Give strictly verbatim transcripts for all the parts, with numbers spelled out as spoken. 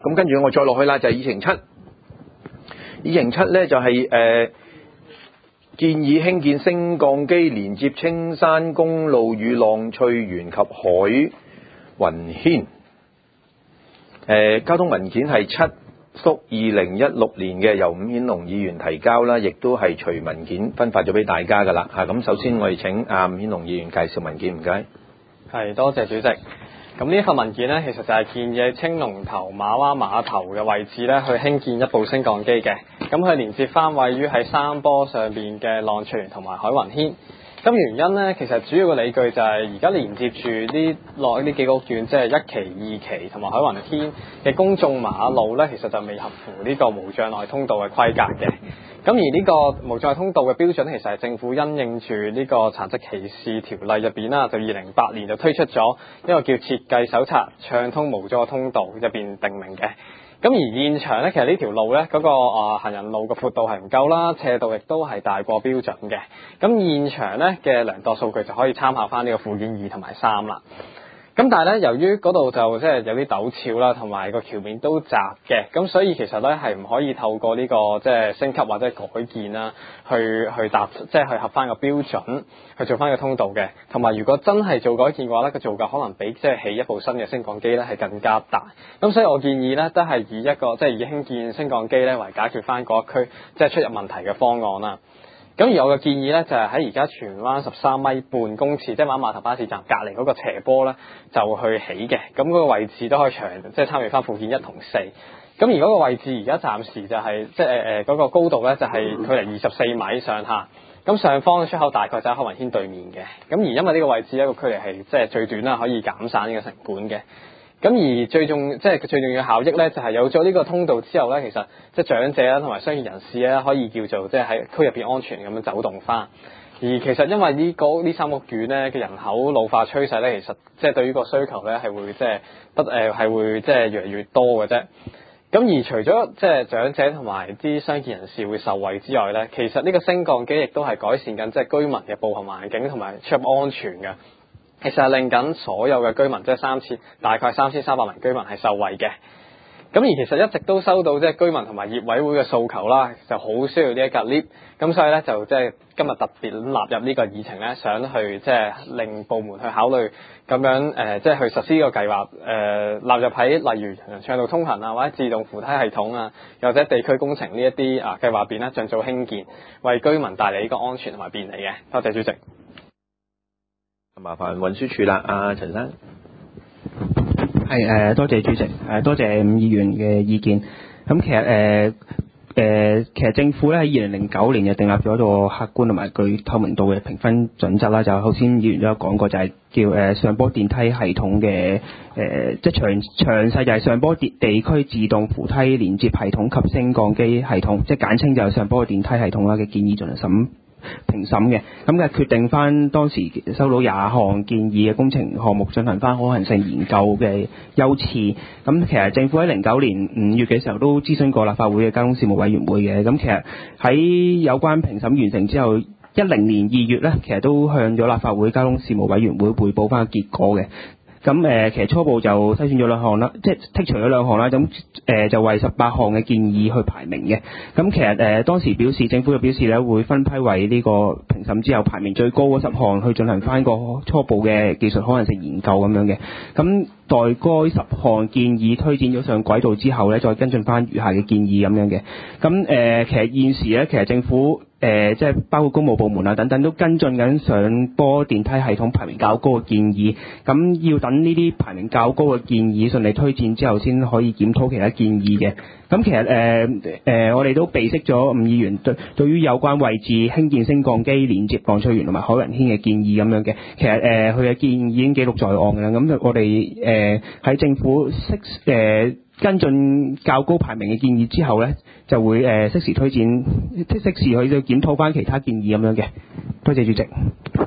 咁跟住我再落去啦，就係議程七。議程七咧就係、是、誒、呃、建議興建升降機連接青山公路與浪翠園及海雲軒。誒、呃、交通文件係七叔二零一六年嘅，由伍顯龍議員提交啦，亦都係隨文件分發咗俾大家噶啦嚇。咁首先我哋請阿伍顯龍議員介紹文件，唔該。 係，多謝主席。咁呢一份文件呢，其實就係建議喺青龍頭馬灣碼頭嘅位置呢，去興建一部升降機嘅。咁佢連接翻位於喺山坡上邊嘅浪翠園同埋海雲軒。咁原因呢，其實主要嘅理據就係而家連接住啲落呢幾個屋苑，即係一期、二期同埋海雲軒嘅公眾馬路呢，其實就未合乎呢個無障礙通道嘅規格嘅。咁而呢個無障礙通道嘅標準，其實係政府因應住呢個殘疾歧視條例入邊啦，就二零八年就推出咗一個叫設計手冊，暢通無阻通道入邊定明嘅。咁而現場咧，其實呢條路咧嗰、那個啊、呃、行人路嘅闊度係唔夠啦，斜度亦都係大過標準嘅。咁現場咧嘅量度數據就可以參考翻呢個附件二同埋三啦。咁但係咧，由於嗰度就即係有啲陡峭啦，同埋個橋面都窄嘅，咁所以其實咧係唔可以透過呢、這個即係升級或者改建啦，去去達即係去合翻個標準，去做翻個通道嘅。同埋如果真係做改建嘅話咧，個造價可能比即係起一部新嘅升降機咧係更加大。咁所以我建議咧都係以一個即係以興建升降機咧為解決翻嗰一區即係出入問題嘅方案啦。咁而我嘅建議咧，就係喺而家荃灣十三米半公廁，即係馬碼頭巴士站隔離嗰個斜坡咧，就去起嘅。咁嗰個位置都可以長，即係參與翻附件一同四。咁而嗰個位置而家暫時就係、是、即係誒誒嗰個高度咧，就係距離二十四米上下。咁上方嘅出口大概就喺海雲軒對面嘅。咁而因為呢個位置一個距離係即係最短啦，可以減省呢個成本嘅。咁而最重即係最重要嘅效益咧，就係有咗呢個通道之後咧，其實即係長者啦同埋商業人士咧，可以叫做即係喺區入邊安全咁樣走動翻。而其實因為呢個呢三屋苑咧嘅人口老化趨勢咧，其實即係對於個需求咧係會即係不誒係會即係越嚟越多嘅啫。咁而除咗即係長者同埋啲傷健人士會受惠之外咧，其實呢個升降機亦都係改善緊即係居民嘅步行環境同埋出入安全嘅。其實係令緊所有嘅居民，即係三千大概三千三百名居民係受惠嘅。咁而其實一直都收到即係居民同埋業委會嘅訴求啦，就好需要呢一架 lift。咁所以咧就即係今日特別納入呢個議程咧，想去即係令部門去考慮咁樣誒，即係去實施呢個計劃誒，納入喺例如暢道通行啊，或者自動扶梯系統啊，又或者地區工程呢一啲啊計劃入邊咧，盡早興建，為居民帶嚟呢個安全同埋便利嘅。多謝主席。 麻煩運輸署啦，阿陳生。 係誒、呃，多謝主席，誒、呃、多謝伍議員嘅意見。咁其實誒誒、呃呃，其實政府咧喺二零零九年就訂立咗一個客觀同埋具透明度嘅評分準則啦。就頭先議員都有講過，就係、是、叫誒、呃、上坡電梯系統嘅誒、呃，即係詳詳細就係上坡地地區自動扶梯連接系統及升降機系統，即係簡稱就係上坡電梯系統啦嘅建議進行審評審嘅，咁嘅決定翻當時收到廿項建議嘅工程項目進行翻可行性研究嘅優次。咁其實政府喺零九年五月嘅時候都諮詢過立法會嘅交通事務委員會嘅。咁其實喺有關評審完成之後，一零年二月咧，其實都向咗立法會交通事務委員會匯報翻個結果嘅。咁誒、呃，其實初步就篩選咗兩項啦，即係剔除咗兩項啦。咁誒、呃、就為十八項嘅建議去排名嘅。咁其實誒、呃、當時表示，政府嘅表示咧會分批為呢個評審之後排名最高嗰十項去進行翻個初步嘅技術可能性研究咁樣嘅。咁待該十項建議推薦咗上軌道之後咧，再跟進翻餘下嘅建議咁樣嘅。咁誒、呃，其實現時咧，其實政府誒、呃，即係包括公務部門啊等等，都跟進緊上坡電梯系統排名較高嘅建議。咁要等呢啲排名較高嘅建議順利推薦之後，先可以檢討其他建議嘅。咁其實誒誒、呃呃，我哋都備悉咗伍議員對對於有關位置興建升降機連接浪翠園同埋海雲軒嘅建議咁樣嘅。其實誒，佢、呃、嘅建議已經記錄在案㗎啦。咁我哋誒喺政府適誒跟進較高排名嘅建議之後咧，就會誒、呃、適時推薦，適適時去檢討翻其他建議咁樣嘅。多謝主席。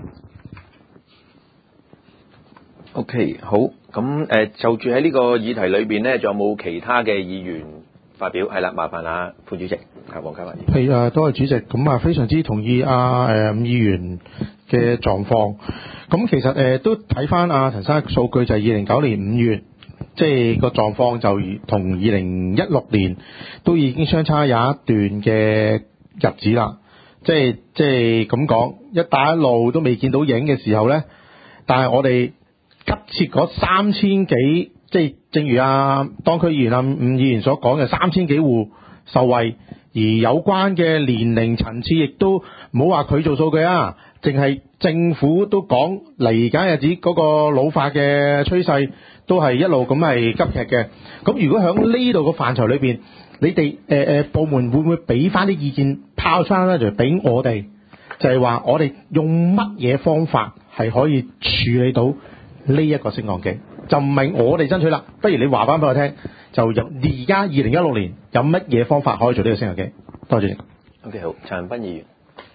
OK， 好。咁誒、呃、就住喺呢個議題裏邊咧，仲有冇其他嘅議員發表？係啦，麻煩啊副主席啊黃家華議員。 係啊，多謝主席。咁啊，非常之同意啊誒伍議員嘅狀況。咁其實誒、呃、都睇翻阿陳生嘅數據，就係二零零九年五月即係個狀況就同二零一六年都已經相差有一段嘅日子啦。即係即係咁講，一帶一路都未見到影嘅時候咧，但係我哋急切嗰三千幾，即係正如啊當區議員啊伍議員所講嘅三千幾戶受惠，而有關嘅年齡層次亦都唔好話佢做數據啊，淨係政府都講嚟緊日子嗰個老化嘅趨勢都係一路咁係急劇嘅。咁如果喺呢度個範疇裏邊，你哋誒誒部門會唔會俾翻啲意見拋翻咧，就俾我哋，就係話我哋用乜嘢方法係可以處理到呢一個升降機？就唔係我哋爭取啦，不如你話翻俾我聽，就有而家二零一六年有乜嘢方法可以做呢個升降機？多謝主席。 O.K. 好，陳恒鑌議員。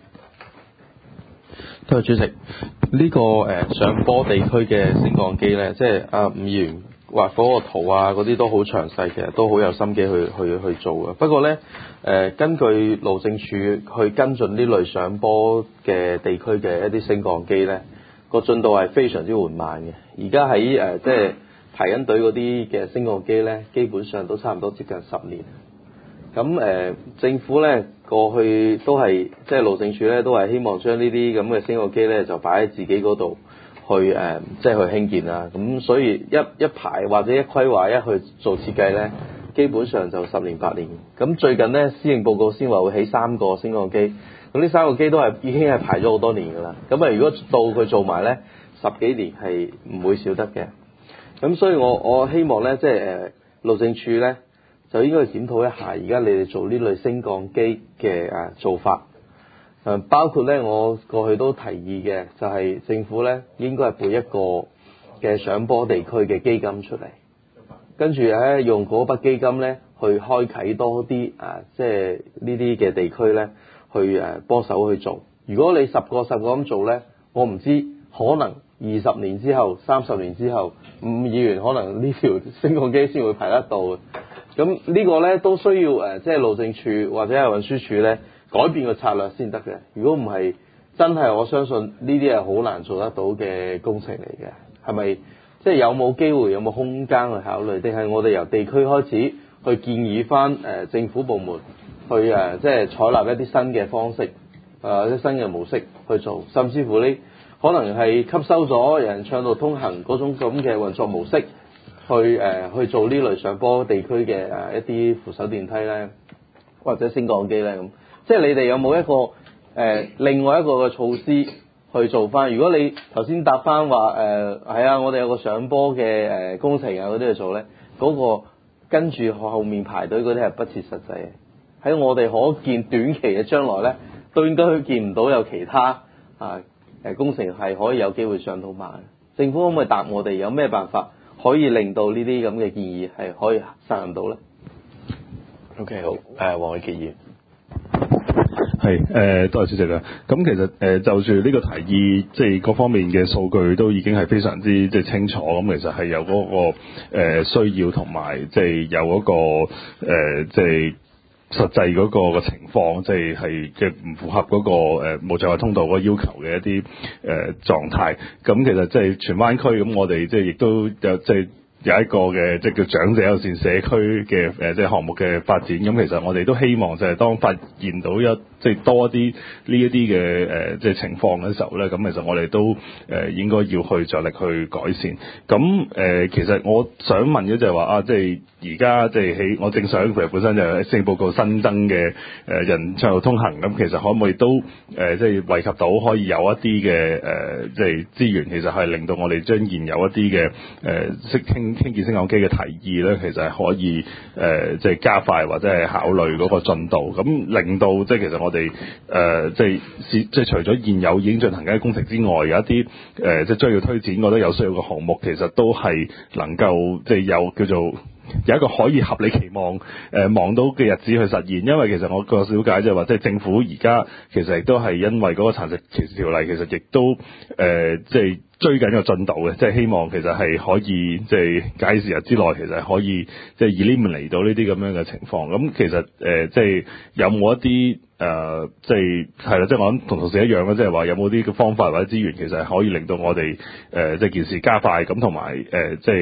多謝主席。呢、這個誒、呃、上坡地區嘅升降機咧，即係阿伍議員畫嗰個圖啊，嗰啲都好詳細，其實都好有心機去去去做嘅。不過咧，誒、呃、根據路政署去跟進呢類上坡嘅地區嘅一啲升降機咧，個進度係非常之緩慢嘅。而家喺誒即係排緊隊嗰啲嘅升降機咧，基本上都差唔多接近十年。咁誒、呃、政府咧過去都係即係路政署咧都係希望將呢啲咁嘅升降機咧就擺喺自己嗰度去誒、呃、即係去興建啦。咁所以一一排或者一規劃一去做設計咧，基本上就十年八年。咁最近咧施政報告先話會起三個升降機，咁呢三個機都係已經係排咗好多年㗎啦。咁啊如果到佢做埋咧，十幾年係唔會少得嘅。咁所以我我希望咧即係誒路政署咧，就應該去檢討一下，而家你哋做呢類升降機嘅誒做法，誒包括咧，我過去都提議嘅，就係、是、政府咧應該係撥一個嘅上坡地區嘅基金出嚟，跟住咧用嗰筆基金咧去開啓多啲誒，即係呢啲嘅地區咧去誒幫手去做。如果你十個十個咁做咧，我唔知可能二十年之後、三十年之後，伍議員可能呢條升降機先會排得到嘅。咁呢個咧都需要誒，即係路政署或者係運輸署咧改變個策略先得嘅。如果唔係，真係我相信呢啲係好難做得到嘅工程嚟嘅。係咪即係有冇機會、有冇空間去考慮？定係我哋由地區開始去建議翻誒、呃、政府部門去誒、呃，即係採納一啲新嘅方式，誒、呃、一啲新嘅模式去做，甚至乎呢可能係吸收咗人暢道通行嗰種咁嘅運作模式。去誒、呃、去做呢類上坡地區嘅誒一啲扶手電梯咧，或者升降機咧咁，即係你哋有冇一個誒、呃、另外一個嘅措施去做翻？如果你頭先答翻話誒係啊，我哋有個上坡嘅誒工程啊嗰啲去做咧，嗰、嗰個跟住後面排隊嗰啲係不切實際嘅。喺我哋可見短期嘅將來咧，都應該見唔到有其他啊誒工程係可以有機會上到馬。政府可唔可以答我哋有咩辦法？可以令到呢啲咁嘅建議係可以實行到咧。 OK 好，誒、呃、黃偉傑議員。 係誒、呃，多謝主席啊。咁其實誒、呃，就住呢個提議，即係各方面嘅數據都已經係非常之即係清楚。咁其實係有嗰、那個、呃、需要同埋即係有嗰、那個誒、呃、即係。實際嗰個嘅情況，即係係即係唔符合嗰個誒無障礙通道嗰個要求嘅一啲誒狀態。咁其實即係荃灣區咁，我哋即係亦都有即係有一個嘅即係叫長者友善社區嘅誒即係項目嘅發展。咁其實我哋都希望就係當發現到一即係多啲呢一啲嘅誒即係情況嘅時候咧，咁其實我哋都誒應該要去着力去改善。咁誒其實我想問嘅就係話啊，即係。而家即係喺我正想，其實本身就係施政報告新增嘅誒人暢道通行，咁其實可唔可以都誒即係惠及到可以有一啲嘅誒即係資源，其實係令到我哋將現有一啲嘅誒識興興建升降機嘅提議咧，其實係可以誒即係加快或者係考慮嗰個進度，咁令到即係其實我哋誒即係即係除咗現有已經進行緊嘅工程之外，有一啲誒即係將要推展覺得有需要嘅項目，其實都係能夠即係有叫做。有一個可以合理期望，誒、呃、望到嘅日子去實現，因為其實我個了解就係話，即係政府而家其實亦都係因為嗰個殘疾歧視條例，其實亦都誒即係追緊個進度嘅，即係希望其實係可以即係屆時日之內，其實係可以即係 eliminate 嚟到呢啲咁樣嘅情況。咁其實誒、呃、即係有冇一啲誒、呃、即係係啦，即係我諗同同事一樣啦，即係話有冇啲嘅方法或者資源，其實係可以令到我哋誒、呃、即係件事加快咁，同埋誒即係。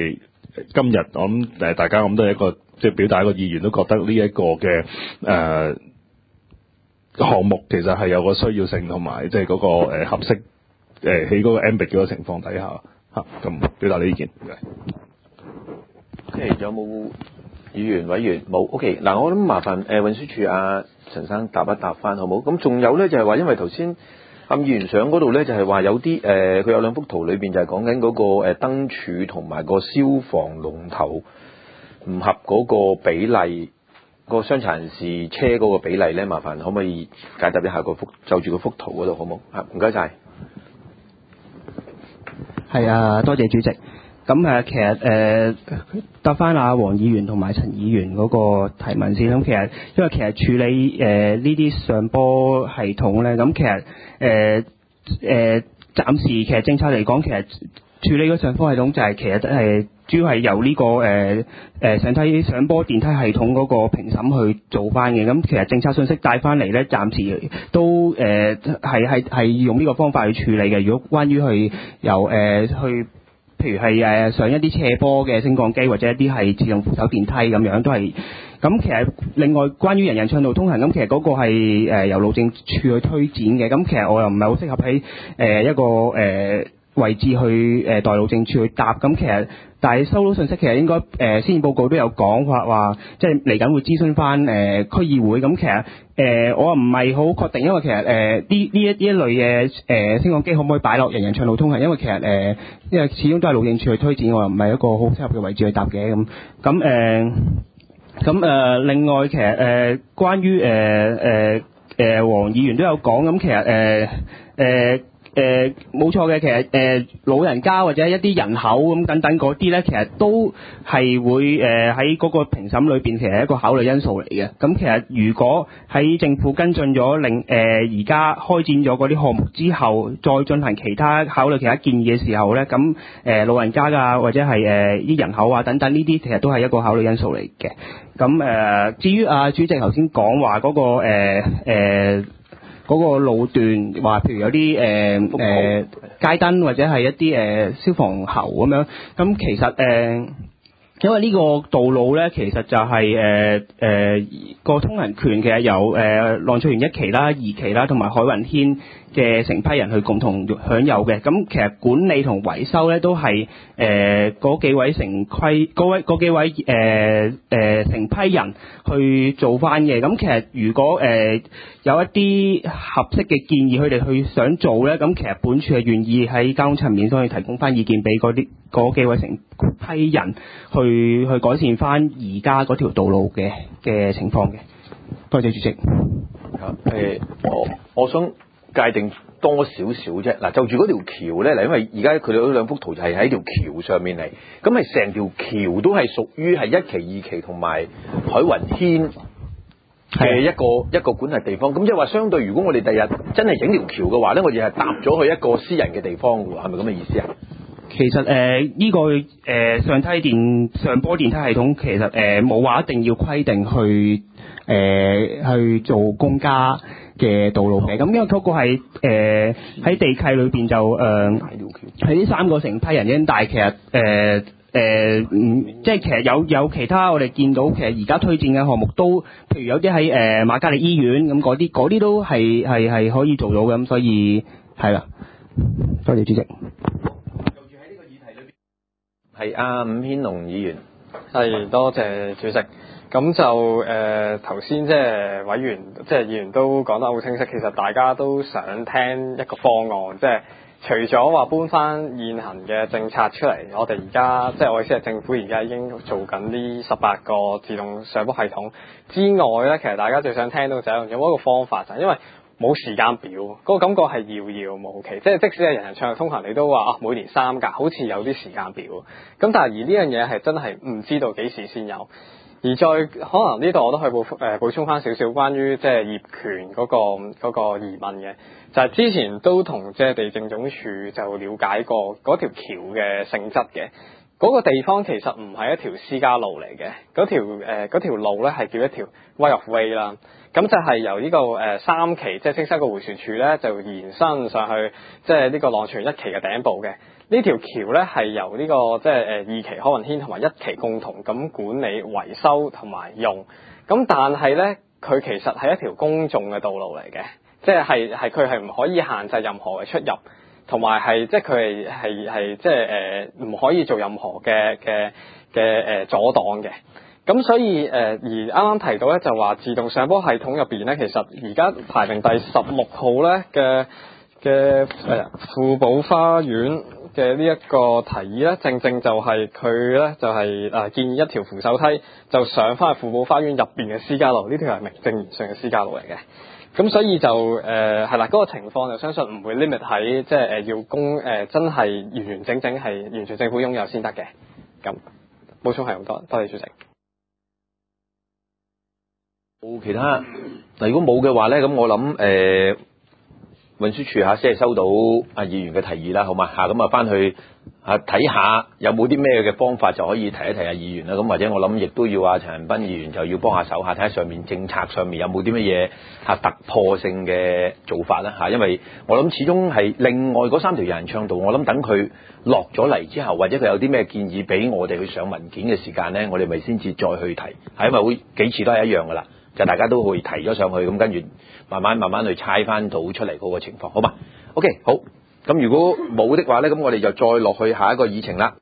今日我諗誒大家咁都係一個即係表達一個意願，都覺得呢一個嘅誒、呃、項目其實係有個需要性同埋即係嗰個誒合適誒喺嗰個 ambit 嗰個情況底下嚇咁表達你意見。 OK， 有冇議員委員冇 OK 嗱，我諗麻煩誒、呃、運輸署阿陳生答一答翻好冇？咁仲有咧就係、是、話，因為頭先阿議員相嗰度咧就係、是、話有啲誒，佢、呃、有兩幅圖裏邊就係講緊嗰個誒燈柱同埋個消防龍頭唔合嗰個比例，個傷殘人士車嗰個比例咧，麻煩可唔可以解答一下個幅就住個幅圖嗰度好冇？啊，唔該晒。 係啊，多謝主席。咁誒，其實誒答翻阿黃議員同埋陳議員嗰個提問先。咁其實因為其實處理誒呢啲上波系統咧，咁其實誒誒暫時其實政策嚟講，其實處理嗰上波系統就係其實係主要係由呢個誒誒上梯上波電梯系統嗰個評審去做翻嘅。咁其實政策信息帶翻嚟咧，暫時都誒係係係用呢個方法去處理嘅。如果關於去由誒、呃、去譬如係誒上一啲斜坡嘅升降機，或者一啲係自動扶手電梯咁樣，都係咁。其實另外關於人人暢道通行，咁其實嗰個係誒由路政署去推展嘅。咁其實我又唔係好適合喺誒一個誒、呃、位置去誒代路政署去答。咁其實但係收到信息，其實應該誒施政報告都有講話話，即係嚟緊會諮詢翻誒區議會。咁其實誒、呃、我唔係好確定，因為其實誒呢呢一呢一類嘅誒、呃、升降機可唔可以擺落人人暢道通行？因為其實誒、呃、因為始終都係路政署去推展，我又唔係一個好適合嘅位置去答嘅。咁咁誒咁誒另外其實誒、呃、關於誒誒誒黃議員都有講，咁其實誒誒。呃呃誒冇錯嘅，其實誒、呃、老人家或者一啲人口咁等等嗰啲咧，其實都係會誒喺嗰個評審裏邊，其實係一個考慮因素嚟嘅。咁其實如果喺政府跟進咗令誒而家開展咗嗰啲項目之後，再進行其他考慮其他建議嘅時候咧，咁誒、呃、老人家啊或者係誒啲人口啊等等呢啲，其實都係一個考慮因素嚟嘅。咁誒、呃、至於啊主席頭先講話嗰個誒、呃呃嗰個路段話，譬如有啲誒誒街燈或者係一啲誒、呃、消防喉咁樣，咁其實誒、呃，因為呢個道路咧，其實就係誒誒個通行權其實由誒、呃、浪翠園一期啦、二期啦，同埋海雲軒嘅成批人去共同享有嘅。咁其實管理同維修咧都係誒嗰幾位成規嗰位嗰幾位誒誒、呃呃、成批人去做翻嘅。咁其實如果誒、呃、有一啲合適嘅建議，佢哋去想做咧，咁其實本署係願意喺交通層面上去提供翻意見俾嗰啲嗰幾位成批人去去改善翻而家嗰條道路嘅嘅情況嘅。多謝主席。誒、 呃，我我想界定多少少啫。嗱，就住嗰條橋咧，嗱，因為而家佢哋嗰兩幅圖就係喺條橋上面嚟，咁係成條橋都係屬於係一期、二期同埋海雲軒嘅一個的一個管轄地方。咁即係話，相對如果我哋第日真係整條橋嘅話咧，我哋係搭咗去一個私人嘅地方嘅喎，係咪咁嘅意思啊？ 其實誒呢、呃這個誒、呃、上梯電上坡電梯系統，其實誒冇話一定要規定去誒、呃、去做公家嘅道路嘅。咁、哦、因為嗰個係誒喺地契裏邊就誒係呢三個成批人啫。但係其實誒誒唔即係其實有有其他我哋見到，其實而家推薦嘅項目都，譬如有啲喺誒瑪嘉烈醫院咁嗰啲，嗰啲都係係係可以做到嘅。咁所以係啦，多謝主席。 係啊，伍軒龍議員， 係多謝主席。咁就誒頭先即係委員即係議員都講得好清晰，其實大家都想聽一個方案，即係除咗話搬翻現行嘅政策出嚟，我哋而家即係我意思係政府而家已經做緊呢十八個自動上坡系統之外咧，其實大家最想聽到就係有冇一個方法，就係因為冇時間表，嗰、那個感覺係遙遙無期，即係即使係人人暢道通行，你都話啊每年三格，好似有啲時間表。咁但係而呢樣嘢係真係唔知道幾時先有。而再可能呢度我都可以補誒、呃、補充翻少少關於即係業權嗰、那個嗰、那個疑問嘅，就係、是、之前都同即係地政總署就了解過嗰條橋嘅性質嘅。 嗰個地方其實唔係一條私家路嚟嘅，嗰條誒嗰條路咧係叫一條 right of way 啦。咁就係由呢、這個誒、呃、三期即係青沙個迴旋處咧，就延伸上去即係呢個浪潮一期嘅頂部嘅。呢條橋咧係由呢、這個即係誒二期海運軒同埋一期共同咁管理、維修同埋用。咁但係咧，佢其實係一條公眾嘅道路嚟嘅，即係係係佢係唔可以限制任何嘅出入。同埋係即係佢係係係即係誒唔可以做任何嘅嘅嘅誒阻擋嘅。咁所以誒、呃、而啱啱提到咧就話自動上坡系統入邊咧，其實而家排名第十六號咧嘅嘅誒富寶花園嘅呢一個提議咧，正正就係佢咧就係、是、誒、呃、建議一條扶手梯就上翻去富寶花園入邊嘅私家路，呢條係名正言順嘅私家路嚟嘅。咁所以就誒係啦，嗰、那個情況就相信唔會 limit 喺即係誒要公誒、呃、真係完完整整係完全政府擁有先得嘅。咁補充係咁多，多謝主席。 冇其他嗱，如果冇嘅話咧，咁我諗誒、呃、運輸署嚇先係收到阿議員嘅提議啦，好嘛嚇，咁啊翻去嚇睇下有冇啲咩嘅方法就可以提一提阿議員啦。咁或者我諗亦都要阿陳恒鑌議員就要幫下手下睇下上面政策上面有冇啲乜嘢嚇突破性嘅做法啦嚇，因為我諗始終係另外嗰三條人暢道，我諗等佢落咗嚟之後，或者佢有啲咩建議俾我哋去上文件嘅時間咧，我哋咪先至再去提，係因為會幾次都係一樣噶啦。就大家都會提咗上去，咁跟住慢慢慢慢去猜翻到出嚟嗰個情況，好嘛 ？OK， 好，咁如果冇的話咧，咁我哋就再落去下一個議程啦。